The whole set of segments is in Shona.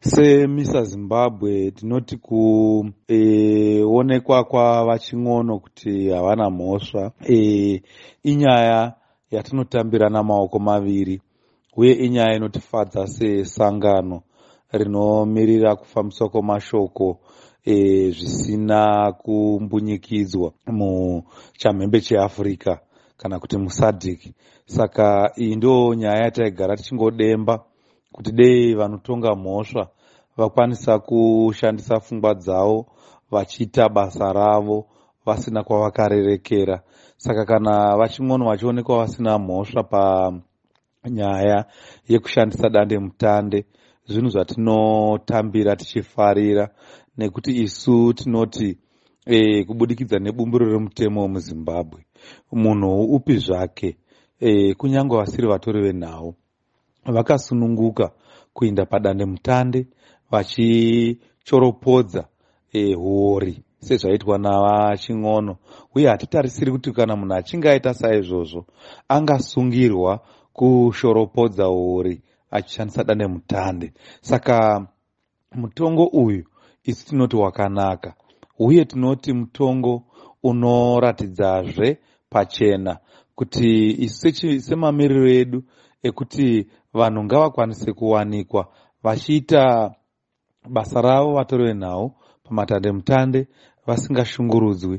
Semisa Zimbabwe tinoti kuonekwa kwavaching'ono kuti havana mhosva inyaya yatinotambira namaoko maviri, uye inyaya inotifadza sesangano rinomirira kufambiswa kwemashoko zvisina kumbunyikidzwa muchamhembe cheAfrica kana kuti muSADC. Saka iyi ndo nyaya yataigara tichingodemba kuti dei vanotonga mhosva vakwanisa kushandisa pfungwa dzavo vachiita basa ravo vasina kwavakarerekera. Saka kana vaching'ono vachionekwa vasina mhosva panyaya yekushandisa dande mutande, zvinhu zvatinotambira tichifarira, nekuti isu tinoti kubudikidza nebumbiro remutemo muZimbabwe, munhu upi zvake kunyange vasiri vatori venhau vakasununguka kuenda padande mutande vachichoropodza huori sezvaitwa navaching'ono, uye hatitarisiri kuti kana munhu achinge aita saizvozvo angasungirwa kushoropodza huori achishandisa dande mutande. Saka mutongo uyu isi tinoti wakanaka, uye tinoti mutongo unoratidzazve pachena kuti isu semamiriro edu ekuti vanhu ngavakwanise kuwanikwa vachiita basa ravo vatori venhau pamatande mutande vasingashungurudzwi,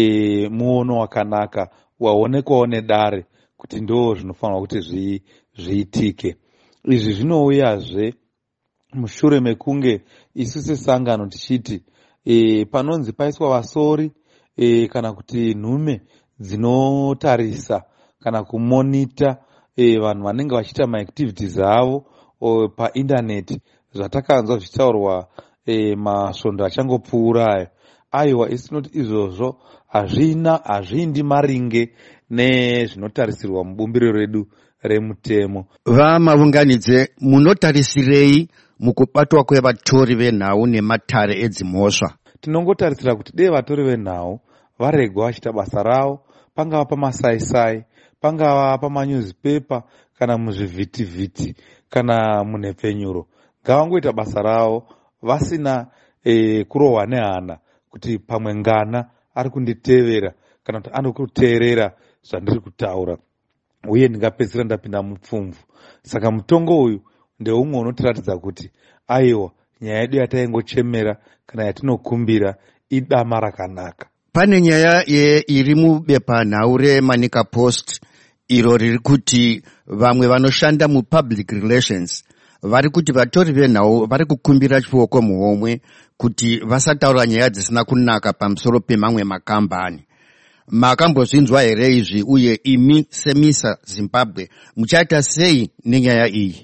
muono wakanaka waonekwawo nedare kuti ndo zvinofanirwa kuti zviitike. Izvi zvinouyazve mushure mekunge isu sesangano tichiti panonzi paiswa vasori kana kuti nhume dzinotarisa kana kumonita vanhu vanenge vachiita maactivities avo paindaneti, zvatakanzwa zvichitaurwa masvondo achangopfuura ayo. Aiwa, isi tinoti izvozvo hazviindi maringe nezvinotarisirwa mubumbiro redu remutemo. Vamaunganidze, munotarisirei mukubatwa kwevatori venhau nematare edzimhosva? Tinongotarisira kuti dei vatori venhau varegwa vachiita basa ravo, pangava pamasaisai, pangava pamanyuzipepa kana muzvivhitivhiti kana munhepfenyuro, ngavangoita basa ravo vasina kurohwa nehana kuti pamwe ngana ari kunditevera kana kuti ari kuteerera zvandiri kutaura, uye ndingapedzisira ndapinda mupfumvu. Saka mutongo uyu ndeumwe unotiratidza kuti aiwa, nyaya yedu yataingochemera kana yatinokumbira idama rakanaka. Pane nyaya iri mubepanhau reManika Post iro riri kuti vamwe vanoshanda mupublic relations vari kuti vatori venhau vari kukumbira chioko muhomwe kuti vasataura nyaya dzisina kunaka pamusoro pemamwe makambani. Makambozvinzwa here izvi, uye imi semisa Zimbabwe muchaita sei nenyaya iyi?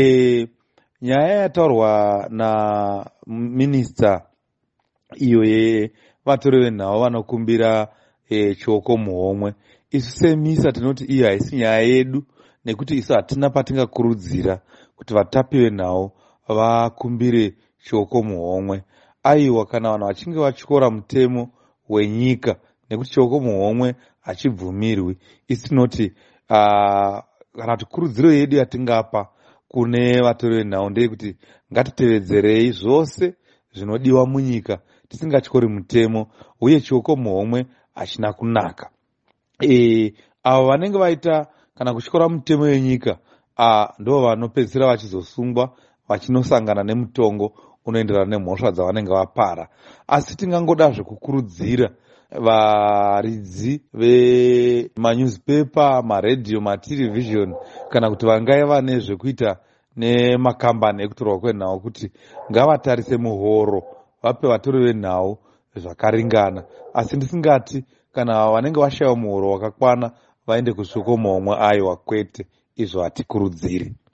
Nyaya yataurwa naminista iyo yevatori venhau vanokumbira chioko muhomwe, isu semisa tinoti iyo haisi nyaya yedu, nekuti isu hatina patingakurudzira kuti vatapi venhau vakumbire chioko muhomwe. Aiwa, kana vanhu vachinge vatyora mutemo wenyika nekuti chioko muhomwe hachibvumirwi, isi tinoti kana kuti kurudziro yedu yatingapa kune vatori venhau ndeyekuti ngatitevedzerei zvose zvinodiwa munyika tisingatyori mutemo, uye chioko muhomwe hachina kunaka. Avo vanenge vaita kana kutyora mutemo wenyika ndo vanopedzisira vachizosungwa vachinosangana nemutongo unoenderana nemhosva dzavanenge vapara. Asi tingangoda zvekukurudzira varidzi vemanyuzipepa, maredhiyo, matelevhizhoni kana kuti vangaiva nezvekuita nemakambani ekutorwa kwenhau kuti ngavatarise muhoro vape vatori venhau zvakaringana. Asi ndisingati kana vanenge vashayiwa muhoro wakakwana vaende kuchioko muhomwe, aiwa kwete, izvo hatikurudziri.